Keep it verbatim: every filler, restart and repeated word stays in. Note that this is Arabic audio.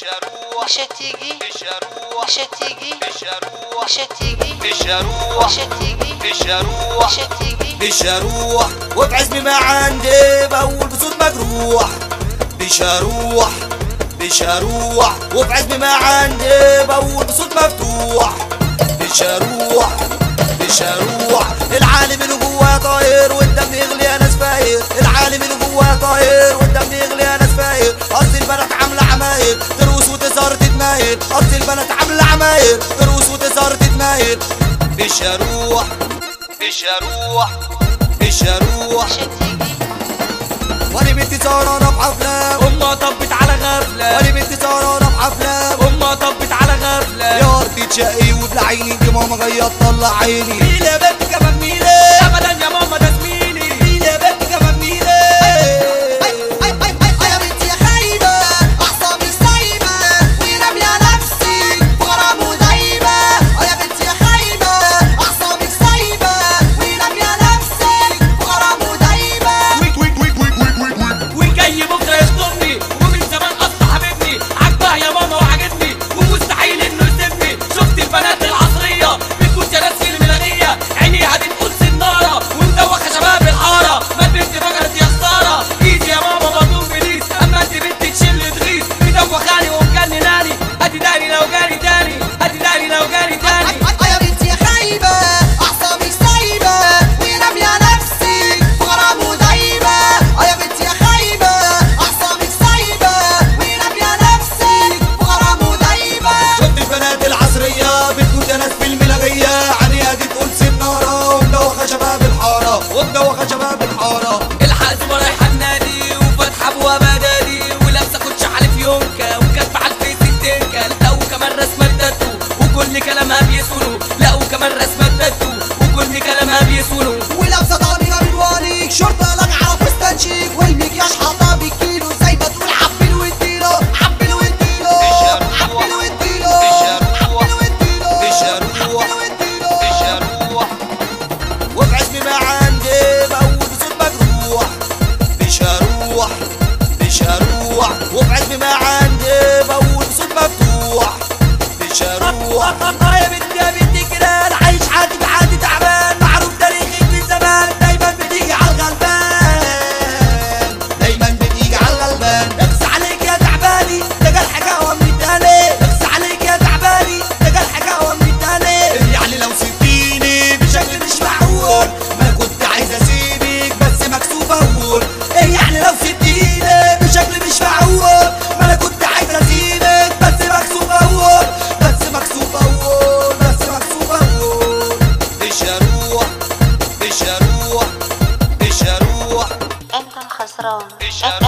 مش هتيجي مش هتيجي مش هتيجي مش هتيجي مش هتيجي مش هروح وفي عزمي ما عندي بقول بصوت مجروح. مش هروح مش هروح وفي عزمي ما عندي بقول بصوت مفتوح. مش هروح مش هروح العالم اللي جواه طاير والدم يغلي يا ناس فاير. العالم اللي جواه طاير والدم يغلي يا ناس فاير. اصل البنات عامله عماير تروس وتظهر تتمايل. اصل البنات عامله عماير تروس وتظهر تتمايل. مش هروح مش هروح مش هروح مش هتيجي وانا بنتي سهرانه في حفله امها طبت على غفله. وانا بنتي سهرانه في حفله امها طبت على غفله. يا ارضي تشقي وبلا عيني دي ماما جايه تطلع عيني. ميلي يا بنت كمان ميلي ابدا يا ماما ده زميلي. ميلي يا بنت كمان ميلي. يا بنتي يا خايبة أعصابي سايبة ورامية نفسي في غرام ودايبة. يا بنتي يا خايبة أعصابي سايبة ورامية نفسي في غرام ودايبة. وجاي بكره يخطبني ومن زمان اصلا حبيبني. عاجباه يا ماما وعاجبني ومستحيل انه يسيبني. شفت البنات العصريه بتكون ناس في الملاغيه عينيها دي تقول سناره ومدوخه شباب الحاره. ما البنت فجرت يا خساره ايدي يا ماما مظلوم بليس. اما انت بنت تشيل تغيث مدوخاني ومجنناني. ادي داري لو جاني تاني ادي داري لو جاني تاني. يا بنتي يا خايبة أعصابي سايبة ورامية نفسي في غرام ودايبة. يا بنتي يا خايبة أعصابي سايبة ورامية نفسي في غرام ودايبة. شفت البنات العصريه بتكون ناس في الملاغيه عينيها دي تقول سناره ومدوخه شباب الحاره ومدوخه شباب الحاره. الحق زوما رايحه النادي وفاتحه ابوابها دادي ولابسه كوتش على فيونكه وكاتبه على الفيس التنكه. لا وكمان رسمه تاتو وكل كلامها بيسولو. لا وكمان رسمه تاتو وكل كلامها بيسولو. ولابسة ضامنة بالوانيك شرطة لاجعة فستان شيك والمكياج حاطة بالكيلو زي ما تقول عبل واديله عبل واديله عبل واديله عبل واديله مش هروح عبل واديله. مش هروح وفي عزمي ما عندي بقول بصوت مجروح. مش هروح مش هروح وفي عزمي ما عندي بقول بصوت مفتوح. مش هروح يا بنتي يا بنتي كده عايش حياتي بحياتي تعبان معروف تاريخك من زمان. دايما بتيجي على الغلبان دايما بتيجي على الغلبان. اخس عليك يا تعباني ده جرح قهوه من التاني. اخس عليك يا تعباني ده جرح قهوه من التاني. يعني لو سبتيني بشكل مش معقول ما كنت عايز اسيبك بس مكسوف اقول. ايه يعني لو سبتيني بشكل مش معقول ما انا كنت عايز اسيبك بس مكسوف اقول. بس مكسوف اقول بس مكسوف اقول. مش هروح مش هروح مش هروح انت الخسران مش انت